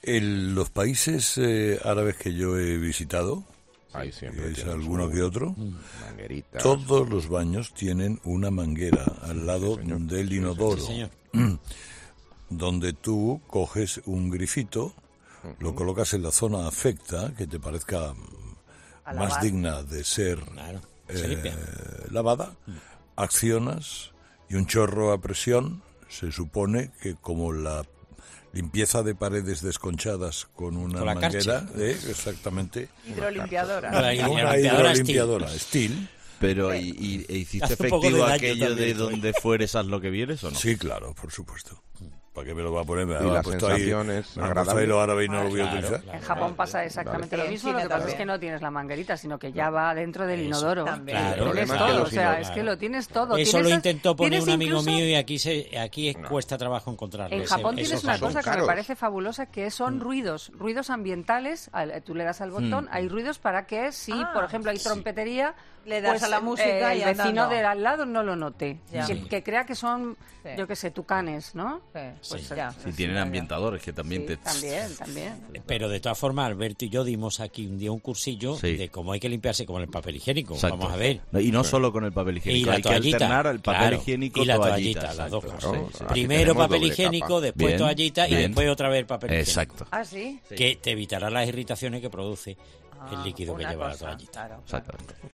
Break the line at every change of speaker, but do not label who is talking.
En los países árabes que yo he visitado,
Ahí siempre
es
tiene
alguno
su
que otro,
mangueritas.
todos los baños tienen una manguera al lado del inodoro,
Sí, señor.
donde tú coges un grifito, lo colocas en la zona afecta, que te parezca
A
más
lavar.
digna de ser
Claro, se limpia.
lavada, accionas y un chorro a presión, se supone que como la limpieza de paredes desconchadas con una
Con la
manguera,
Karcher.
Hidrolimpiadora.
La
una
limpiadora
hidrolimpiadora Steel.
Pero, ¿y hiciste
Hace un poco de
efectivo
daño
aquello
también,
de
¿eh?
donde fueres haz lo que vieres o no?
Sí, claro, por supuesto. ¿Para qué me lo va a poner? Me
Y
ha
la
puesto ahí,
sensación es
me ha puesto
agradable.
ahí lo árabe y no lo voy a
Claro,
utilizar.
claro.
En Japón pasa exactamente
Vale.
lo mismo,
En
lo que
China
pasa es
también.
que no tienes la manguerita, sino que ya va dentro del
Eso,
inodoro.
también.
Claro.
Tienes
El problema es que
todo,
los
o sea,
inodoros-
es que lo tienes todo.
Eso
Tienes
lo
el-
intentó poner
tienes
un amigo
incluso-
mío y aquí cuesta trabajo encontrarlo.
En
ese-
Japón
esos
tienes una
baños.
cosa que me
caros.
parece fabulosa, que son ruidos ambientales. Tú le das al botón, hay ruidos para que si, por ejemplo, hay trompetería,
Le das
pues,
a la música y
el vecino
andando.
del al lado no lo note.
Ya.
Que,
Sí.
que crea que son,
Sí.
yo qué sé, tucanes, ¿no?
Sí,
Pues,
ya.
Si tienen ambientadores que también
Sí,
te...
también.
Pero de todas formas, Alberto y yo dimos aquí un día un cursillo
Sí.
de cómo hay que limpiarse con el papel higiénico.
Exacto.
Vamos a ver.
No, y no solo con el papel
Y
higiénico,
la
hay que
toallita.
alternar el papel
claro,
higiénico,
y la
toallita.
toallita, las dos
exacto.
cosas.
Claro, aquí
Primero
tenemos
papel
doble
higiénico,
capa.
después
Bien,
toallita y
bien.
después otra vez papel higiénico.
Exacto.
¿Ah, sí?
Que te evitará las irritaciones que produce el líquido que
Una
lleva la
cosa,
toallita.
claro,
Exactamente.